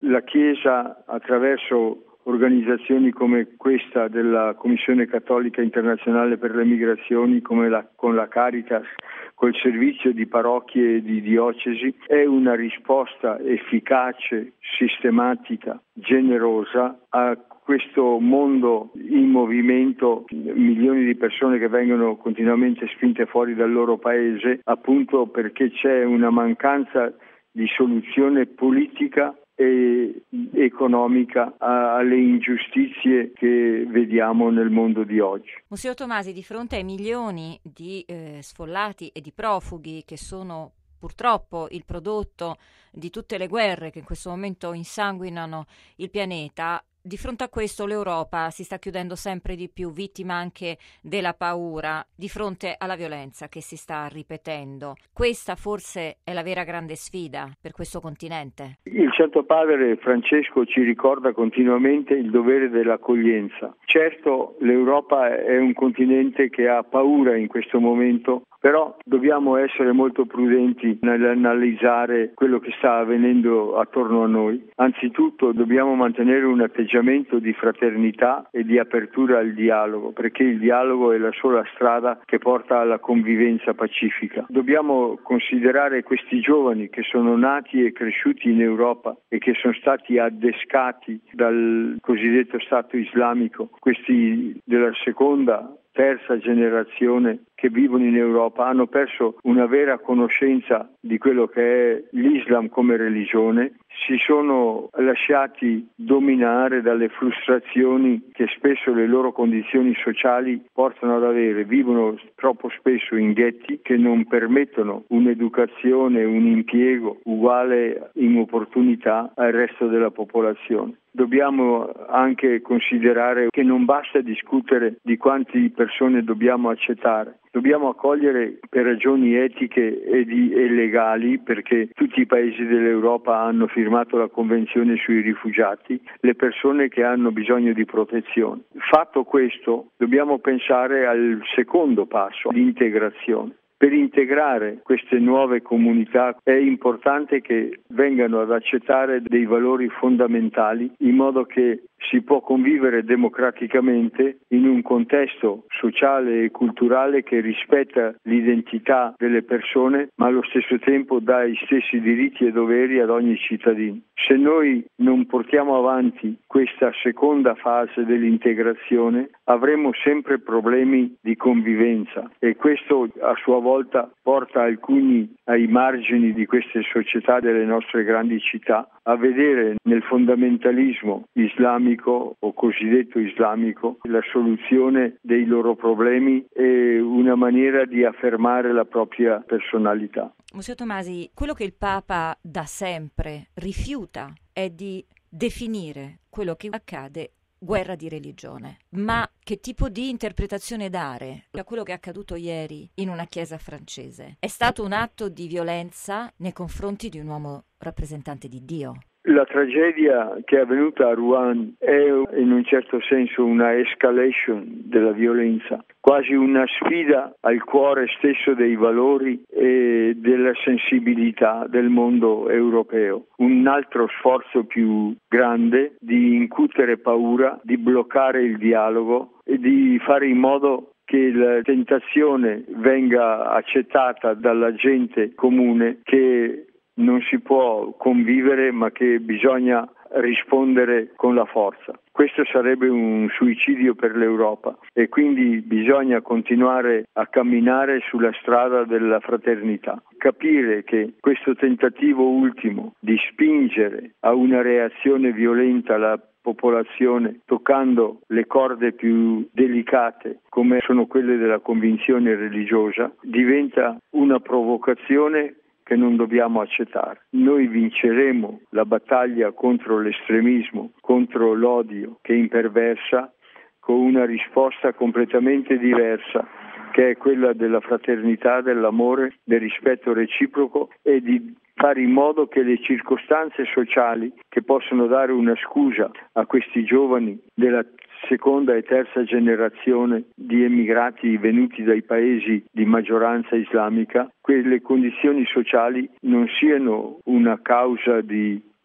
la Chiesa, attraverso organizzazioni come questa della Commissione Cattolica Internazionale per le Migrazioni, con la Caritas, col servizio di parrocchie e di diocesi, è una risposta efficace, sistematica, generosa a questo mondo in movimento, milioni di persone che vengono continuamente spinte fuori dal loro paese, appunto perché c'è una mancanza di soluzione politica e economica alle ingiustizie che vediamo nel mondo di oggi. Monsignor Tomasi, di fronte ai milioni di sfollati e di profughi che sono purtroppo il prodotto di tutte le guerre che in questo momento insanguinano il pianeta, di fronte a questo l'Europa si sta chiudendo sempre di più, vittima anche della paura, di fronte alla violenza che si sta ripetendo. Questa forse è la vera grande sfida per questo continente. Il Santo Padre Francesco ci ricorda continuamente il dovere dell'accoglienza. Certo, l'Europa è un continente che ha paura in questo momento, però dobbiamo essere molto prudenti nell'analizzare quello che sta avvenendo attorno a noi. Anzitutto dobbiamo mantenere un atteggiamento di fraternità e di apertura al dialogo, perché il dialogo è la sola strada che porta alla convivenza pacifica. Dobbiamo considerare questi giovani che sono nati e cresciuti in Europa e che sono stati addescati dal cosiddetto Stato islamico, questi della seconda, terza generazione che vivono in Europa, hanno perso una vera conoscenza di quello che è l'Islam come religione, si sono lasciati dominare dalle frustrazioni che spesso le loro condizioni sociali portano ad avere, vivono troppo spesso in ghetti che non permettono un'educazione, un impiego uguale in opportunità al resto della popolazione. Dobbiamo anche considerare che non basta discutere di quante persone dobbiamo accettare. Dobbiamo accogliere per ragioni etiche e legali, perché tutti i paesi dell'Europa hanno firmato la Convenzione sui rifugiati, le persone che hanno bisogno di protezione. Fatto questo, dobbiamo pensare al secondo passo, l'integrazione. Per integrare queste nuove comunità è importante che vengano ad accettare dei valori fondamentali in modo che si può convivere democraticamente in un contesto sociale e culturale che rispetta l'identità delle persone, ma allo stesso tempo dà gli stessi diritti e doveri ad ogni cittadino. Se noi non portiamo avanti questa seconda fase dell'integrazione, avremo sempre problemi di convivenza e questo a sua volta porta alcuni ai margini di queste società delle nostre grandi città a vedere nel fondamentalismo islamico o cosiddetto islamico la soluzione dei loro problemi e una maniera di affermare la propria personalità. Monsignor Tomasi, quello che il Papa da sempre rifiuta è di definire quello che accade guerra di religione. Ma che tipo di interpretazione dare a quello che è accaduto ieri in una chiesa francese? È stato un atto di violenza nei confronti di un uomo rappresentante di Dio. La tragedia che è avvenuta a Rouen è in un certo senso una escalation della violenza, quasi una sfida al cuore stesso dei valori e della sensibilità del mondo europeo. Un altro sforzo più grande di incutere paura, di bloccare il dialogo e di fare in modo che la tentazione venga accettata dalla gente comune che non si può convivere ma che bisogna rispondere con la forza. Questo sarebbe un suicidio per l'Europa e quindi bisogna continuare a camminare sulla strada della fraternità. Capire che questo tentativo ultimo di spingere a una reazione violenta la popolazione toccando le corde più delicate come sono quelle della convinzione religiosa diventa una provocazione che non dobbiamo accettare. Noi vinceremo la battaglia contro l'estremismo, contro l'odio che imperversa con una risposta completamente diversa che è quella della fraternità, dell'amore, del rispetto reciproco e di fare in modo che le circostanze sociali che possono dare una scusa a questi giovani della seconda e terza generazione di emigrati venuti dai paesi di maggioranza islamica, quelle condizioni sociali non siano una causa di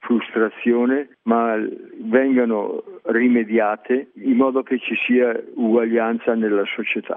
frustrazione, ma vengano rimediate in modo che ci sia uguaglianza nella società.